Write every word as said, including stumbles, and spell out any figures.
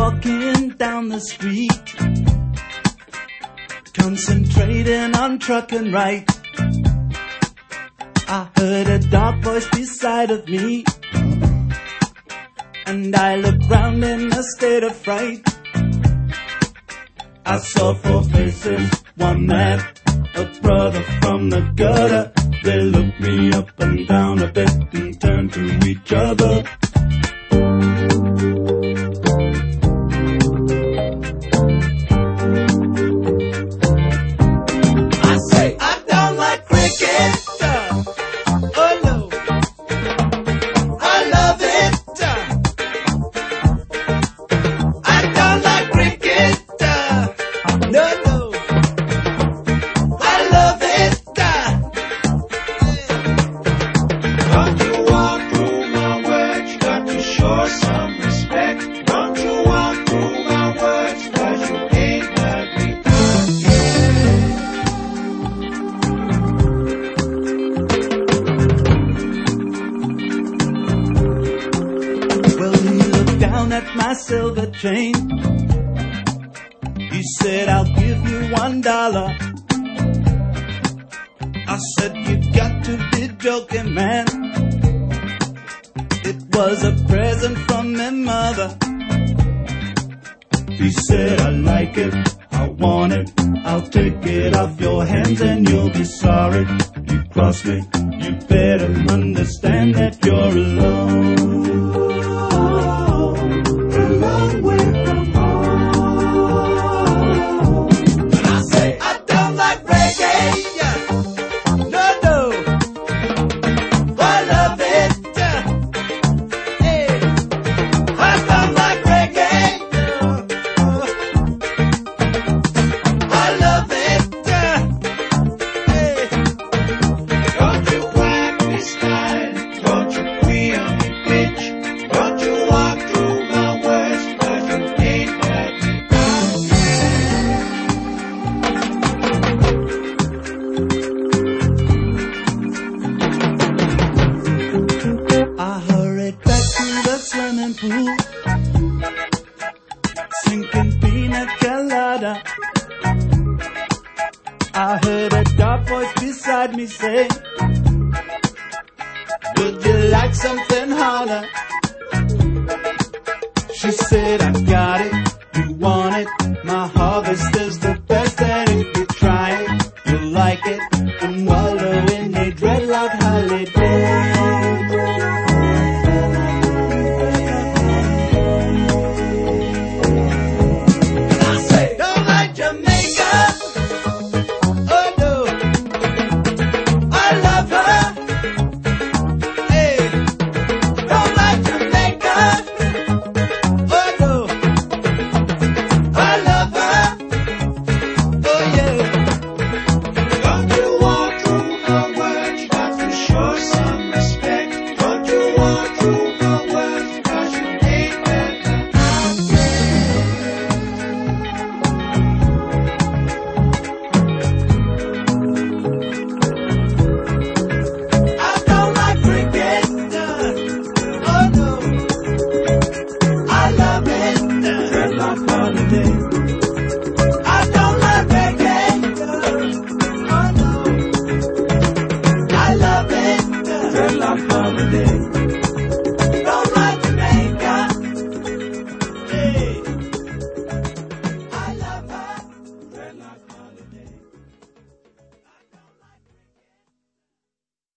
walking down the street, concentrating on trucking right. I heard a dark voice beside of me, and I looked round in a state of fright. I saw four faces, one man, a brother from the gutter. They looked me up and down a bit and turned to each other. I say, I don't like cricket. Oh no, I love it. I don't like cricket. No, no, I love it. Don't you walk through my words, you got to show some respect. Don't you walk through my words, cause you ain't got me. Well, he looked down at my silver chain. He said, I'll give you one dollar. I said, you've got to be joking, man. It was a present from my mother. He said, I like it, I want it, I'll take it off your hands and you'll be sorry. You cross me, you better understand that you're alone. A long way from home. And I say, I don't like reggae. No, no, I love it. Hey, I don't like reggae. I love it. Hey, don't you whack me style, don't you queer me bitch, don't you walk through my words, cause you ain't got me. I hurried back to the swimming pool, sinking pina colada. I heard a dark voice beside me say, would you like something harder? She said, I got it, you want it, my harvest is the best, and if you try it, you'll like it, and wallow in a dreadlock holiday. And I say, don't like Jamaica. Oh no, I love her. Hey, don't like Jamaica. Oh no, I love her. Oh yeah. Don't you walk through my words, you got to show some respect. Don't you walk through my words, cause you ain't got me. I don't like cricket. Oh no, I love it. Dreadlock holiday. I don't like reggae. Oh no, I love it. Dreadlock holiday.